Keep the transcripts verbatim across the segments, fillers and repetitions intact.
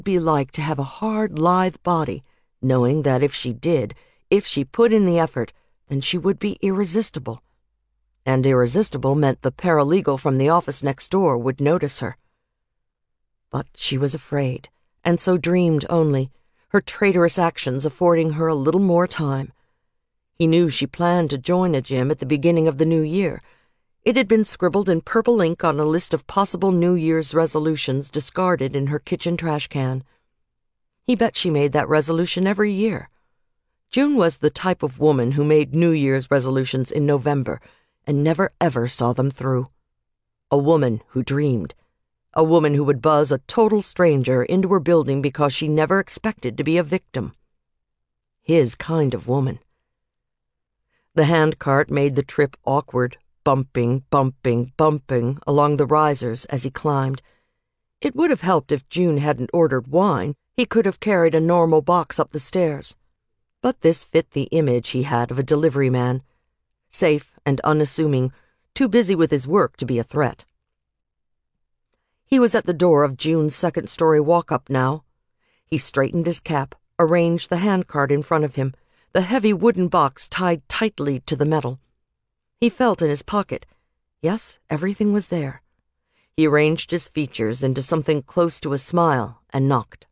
be like to have a hard, lithe body, knowing that if she did, if she put in the effort, then she would be irresistible. And irresistible meant the paralegal from the office next door would notice her. But she was afraid, and so dreamed only, her traitorous actions affording her a little more time. He knew she planned to join a gym at the beginning of the new year. It had been scribbled in purple ink on a list of possible New Year's resolutions discarded in her kitchen trash can. He bet she made that resolution every year. June was the type of woman who made New Year's resolutions in November and never ever saw them through. A woman who dreamed. A woman who would buzz a total stranger into her building because she never expected to be a victim. His kind of woman. The handcart made the trip awkward, bumping, bumping, bumping along the risers as he climbed. It would have helped if June hadn't ordered wine. He could have carried a normal box up the stairs. But this fit the image he had of a delivery man. Safe and unassuming, too busy with his work to be a threat. He was at the door of June's second-story walk-up now. He straightened his cap, arranged the handcart in front of him, the heavy wooden box tied tightly to the metal. He felt in his pocket. Yes, everything was there. He arranged his features into something close to a smile and knocked.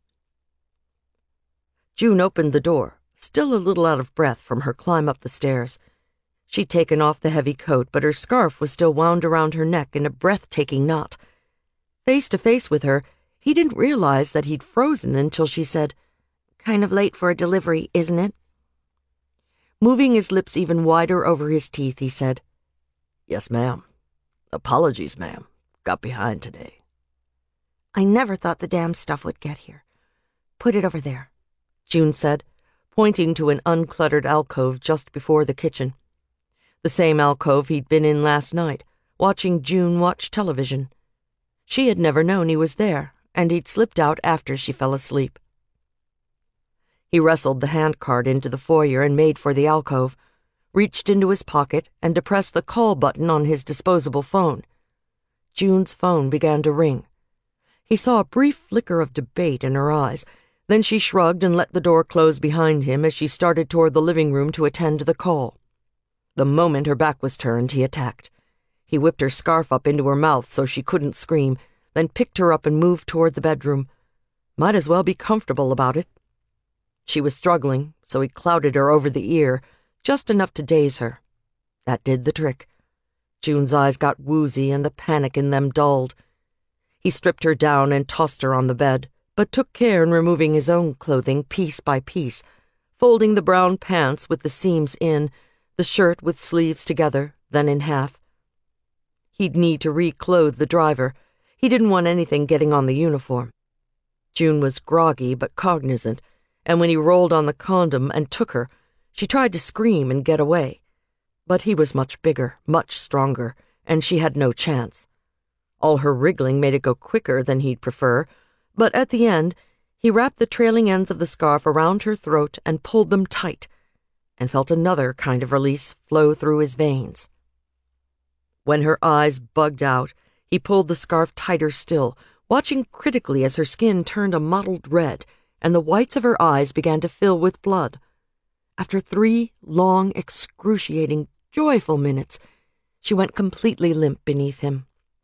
June opened the door, still a little out of breath from her climb up the stairs. She'd taken off the heavy coat, but her scarf was still wound around her neck in a breathtaking knot. Face to face with her, he didn't realize that he'd frozen until she said, "Kind of late for a delivery, isn't it?" Moving his lips even wider over his teeth, he said, "Yes, ma'am. Apologies, ma'am. Got behind today." "I never thought the damn stuff would get here. Put it over there," June said, pointing to an uncluttered alcove just before the kitchen. The same alcove he'd been in last night, watching June watch television. She had never known he was there, and he'd slipped out after she fell asleep. He wrestled the handcart into the foyer and made for the alcove, reached into his pocket and depressed the call button on his disposable phone. June's phone began to ring. He saw a brief flicker of debate in her eyes, then she shrugged and let the door close behind him as she started toward the living room to attend to the call. The moment her back was turned, he attacked. He whipped her scarf up into her mouth so she couldn't scream, then picked her up and moved toward the bedroom. Might as well be comfortable about it. She was struggling, so he clouted her over the ear, just enough to daze her. That did the trick. June's eyes got woozy and the panic in them dulled. He stripped her down and tossed her on the bed, but took care in removing his own clothing piece by piece, folding the brown pants with the seams in, the shirt with sleeves together, then in half. He'd need to re-clothe the driver. He didn't want anything getting on the uniform. June was groggy but cognizant, and when he rolled on the condom and took her, she tried to scream and get away. But he was much bigger, much stronger, and she had no chance. All her wriggling made it go quicker than he'd prefer, but at the end, he wrapped the trailing ends of the scarf around her throat and pulled them tight, and felt another kind of release flow through his veins. When her eyes bugged out, he pulled the scarf tighter still, watching critically as her skin turned a mottled red, and the whites of her eyes began to fill with blood. After three long, excruciating, joyful minutes, she went completely limp beneath him.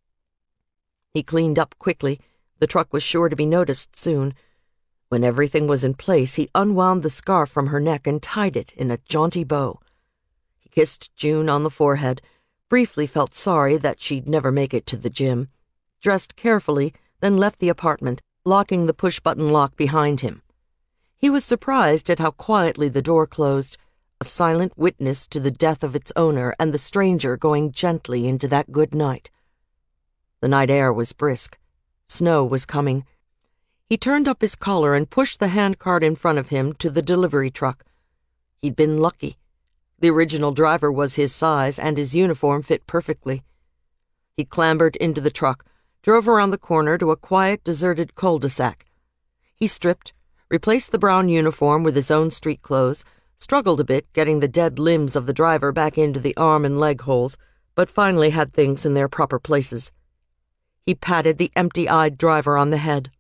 He cleaned up quickly. The truck was sure to be noticed soon. When everything was in place, he unwound the scarf from her neck and tied it in a jaunty bow. He kissed June on the forehead, briefly felt sorry that she'd never make it to the gym, dressed carefully, then left the apartment, locking the push-button lock behind him. He was surprised at how quietly the door closed, a silent witness to the death of its owner and the stranger going gently into that good night. The night air was brisk. Snow was coming. He turned up his collar and pushed the handcart in front of him to the delivery truck. He'd been lucky. The original driver was his size, and his uniform fit perfectly. He clambered into the truck, drove around the corner to a quiet, deserted cul-de-sac. He stripped, replaced the brown uniform with his own street clothes, struggled a bit getting the dead limbs of the driver back into the arm and leg holes, but finally had things in their proper places. He patted the empty-eyed driver on the head.